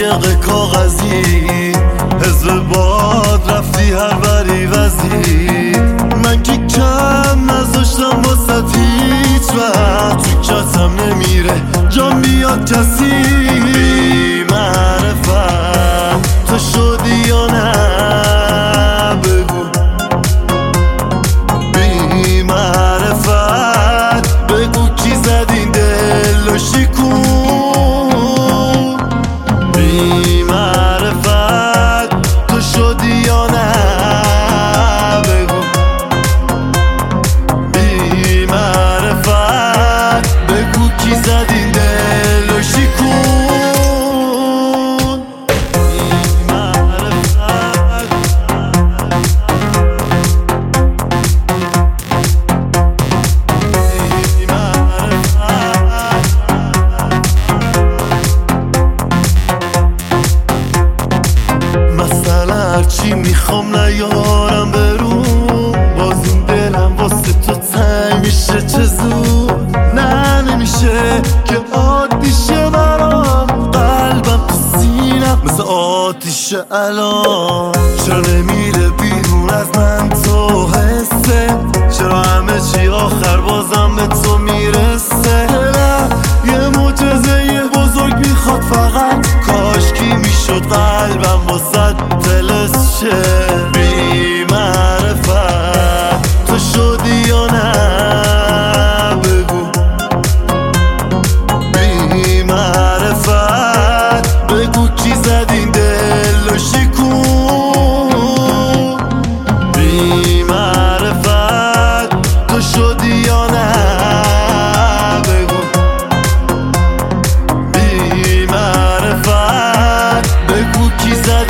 قایق کاغذی، حزب باد رفتی هر بری وزی. من که کم نذاشتم واسه هیچ وقت، تو کتم نمیره جا میاد کسی. بی معرفت تو شدی یا نه بگو، بی معرفت بگو کی زد این دل و شکون. بی معرفت تو شدی یا نه بگو، بی معرفت بگو کی زد این دل و شکون. هرچی میخوام نیارم برون، باز این دلم واسه تو تنگ میشه چه زود. نه نمیشه که عادیشه برام، قلبم تو سینم مثل آتیشه الان. چرا نمیره بیرون از من تو حسه، چرا همه چی آخر بازم به تو میرسه. یه معجزه بزرگ میخواد فقط، کاشکی میشد قلبم واسه تلس شه. بی معرفت تو شدی یا نه بگو، بی معرفت بگو کی زد این دل و شکون. بی معرفت تو شدی یا نه بگو، بی معرفت بگو کی زد